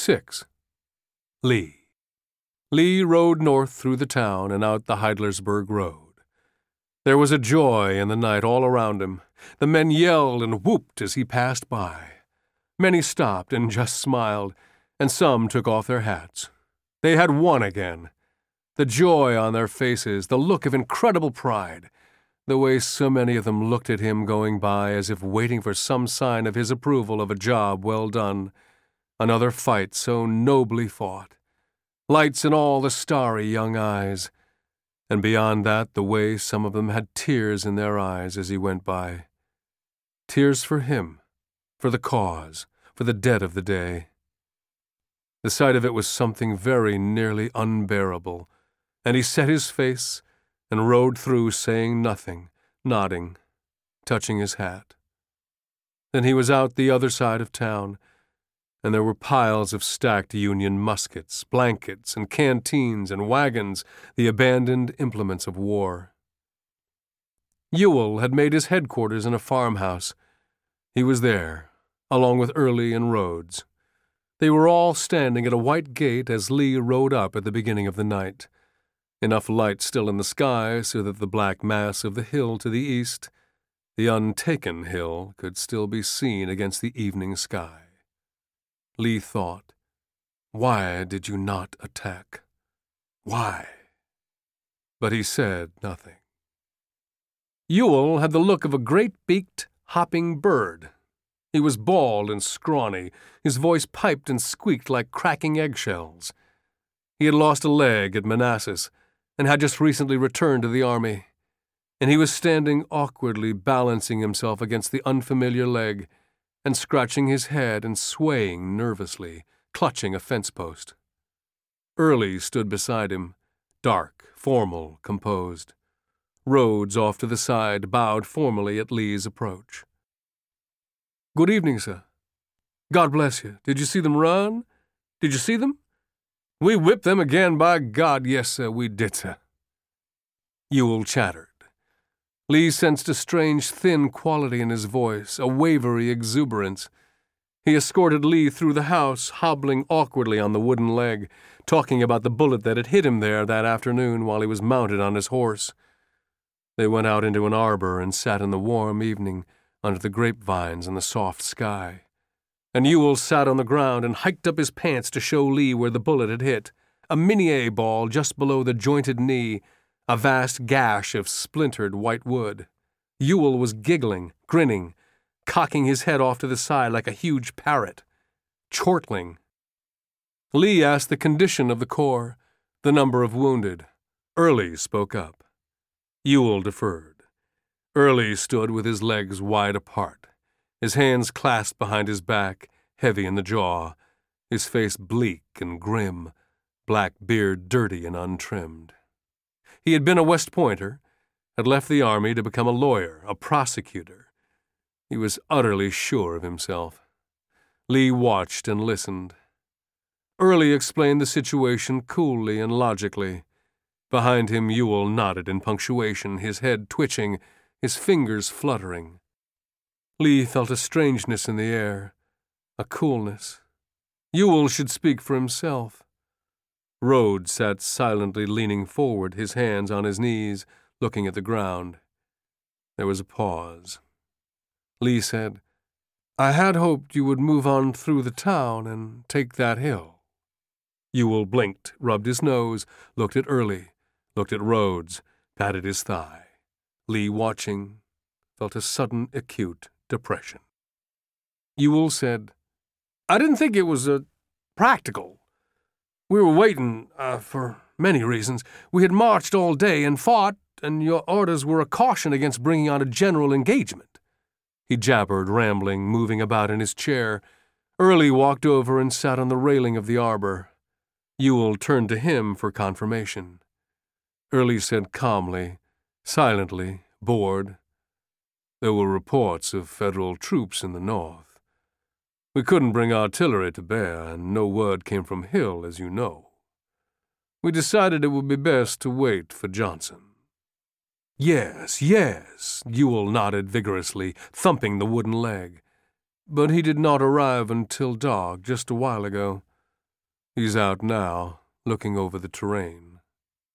6. Lee. Lee rode north through the town and out the Heidlersburg Road. There was a joy in the night all around him. The men yelled and whooped as he passed by. Many stopped and just smiled, and some took off their hats. They had won again. The joy on their faces, the look of incredible pride, the way so many of them looked at him going by as if waiting for some sign of his approval of a job well done, another fight so nobly fought. Lights in all the starry young eyes, and beyond that the way some of them had tears in their eyes as he went by. Tears for him, for the cause, for the dead of the day. The sight of it was something very nearly unbearable, and he set his face and rode through saying nothing, nodding, touching his hat. Then he was out the other side of town, and there were piles of stacked Union muskets, blankets, and canteens and wagons, the abandoned implements of war. Ewell had made his headquarters in a farmhouse. He was there, along with Early and Rhodes. They were all standing at a white gate as Lee rode up at the beginning of the night. Enough light still in the sky so that the black mass of the hill to the east, the untaken hill, could still be seen against the evening sky. Lee thought, "Why did you not attack? Why?" But he said nothing. Ewell had the look of a great-beaked, hopping bird. He was bald and scrawny. His voice piped and squeaked like cracking eggshells. He had lost a leg at Manassas and had just recently returned to the army, and he was standing awkwardly balancing himself against the unfamiliar leg and scratching his head and swaying nervously, clutching a fence post. Early stood beside him, dark, formal, composed. Rhodes, off to the side, bowed formally at Lee's approach. "Good evening, sir. God bless you. Did you see them run? Did you see them?" "We whipped them again, by God. Yes, sir, we did, sir." Ewell chattered. Lee sensed a strange, thin quality in his voice, a wavery exuberance. He escorted Lee through the house, hobbling awkwardly on the wooden leg, talking about the bullet that had hit him there that afternoon while he was mounted on his horse. They went out into an arbor and sat in the warm evening under the grapevines and the soft sky. And Ewell sat on the ground and hiked up his pants to show Lee where the bullet had hit, a Minié ball just below the jointed knee, a vast gash of splintered white wood. Ewell was giggling, grinning, cocking his head off to the side like a huge parrot, chortling. Lee asked the condition of the corps, the number of wounded. Early spoke up. Ewell deferred. Early stood with his legs wide apart, his hands clasped behind his back, heavy in the jaw, his face bleak and grim, black beard dirty and untrimmed. He had been a West Pointer, had left the army to become a lawyer, a prosecutor. He was utterly sure of himself. Lee watched and listened. Early explained the situation coolly and logically. Behind him Ewell nodded in punctuation, his head twitching, his fingers fluttering. Lee felt a strangeness in the air, a coolness. Ewell should speak for himself. Rhodes sat silently leaning forward, his hands on his knees, looking at the ground. There was a pause. Lee said, "I had hoped you would move on through the town and take that hill." Ewell blinked, rubbed his nose, looked at Early, looked at Rhodes, patted his thigh. Lee, watching, felt a sudden acute depression. Ewell said, "I didn't think it was practical. We were waiting for many reasons. We had marched all day and fought, and your orders were a caution against bringing on a general engagement." He jabbered, rambling, moving about in his chair. Early walked over and sat on the railing of the arbor. Ewell turned to him for confirmation. Early said calmly, silently, bored, "There were reports of Federal troops in the north. We couldn't bring artillery to bear, and no word came from Hill, as you know. We decided it would be best to wait for Johnson." "Yes, yes," Ewell nodded vigorously, thumping the wooden leg. "But he did not arrive until dark, just a while ago. He's out now, looking over the terrain.